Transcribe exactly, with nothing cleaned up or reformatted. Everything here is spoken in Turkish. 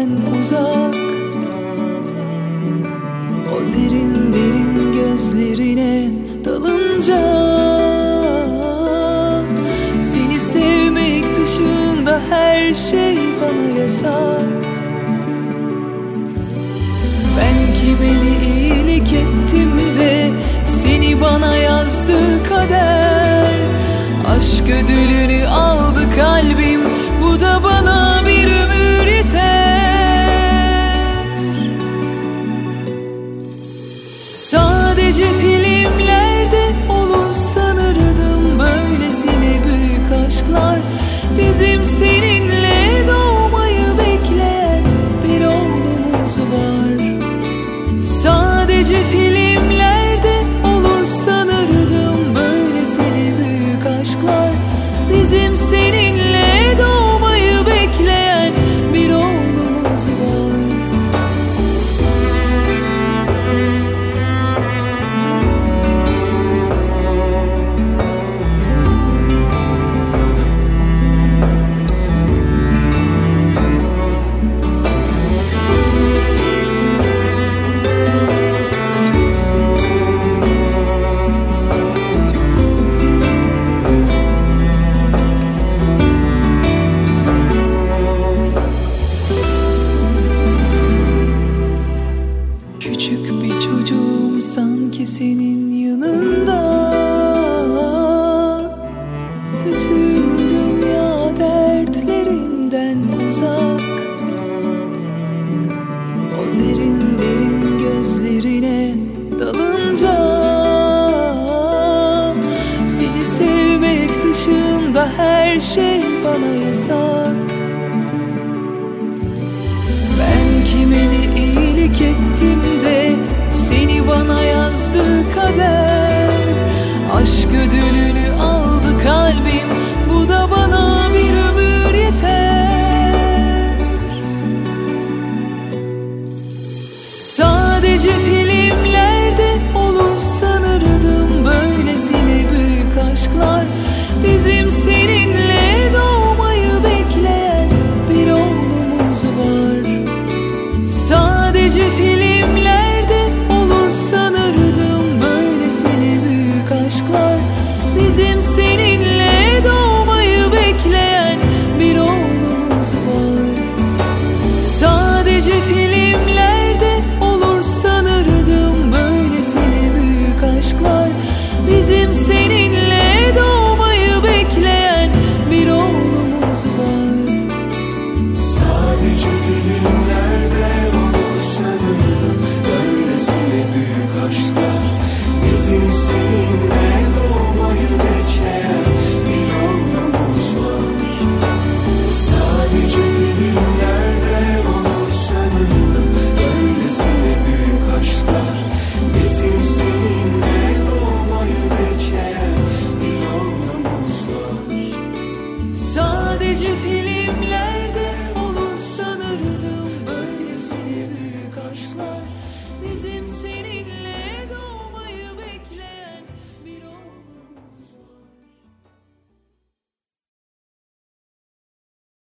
uzak. O derin derin gözlerine dalınca seni sevmek dışında her şey bana yasak. Ben ki beni iyilik ettim de seni bana yazdı kader. Aşk ödülünü aldı kalbim, bu da bana bir ömür yeter. Sadece filmlerde olur sanırdım böylesine büyük aşklar. Bizim seninle doğmayı bekleyen bir oğlumuz var. Sadece filmlerde olur sanırdım böylesine büyük aşklar. Bizim seninle doğmayı bekleyen bir oğlumuz var. Küçük bir çocuğum sanki senin yanında. Bütün dünya dertlerinden uzak. O derin derin gözlerine dalınca seni sevmek dışında her şey bana yasak. Ben kimine iyilik ettim de seni bana yazdı kader. Aşk ödülünü aldı kalbim, bu da bana bir ömür yeter. Sadece filmlerde olur sanırdım böylesine büyük aşklar. Bizim seninle doğmayı bekleyen bir oğlumuz var. Sadece filmlerde olur sanırdım böylesine büyük aşklar. Bizim seninle doğmayı bekleyen bir oğlumuz var. Sadece filmlerde olur sanırdım böylesine büyük aşklar. Bizim seninle doğmayı bekleyen bir oğlumuz var. Sadece filmlerde olur sanırdım böylesine büyük aşklar. Bizim seninle doğmayı bekleyen bir yolumuz var. Sadece filmlerde olur sanırdım böylesine büyük aşklar. Bizim seninle doğmayı bekleyen bir yolumuz var. Sadece filmlerde olur sanırdım böylesine büyük aşklar.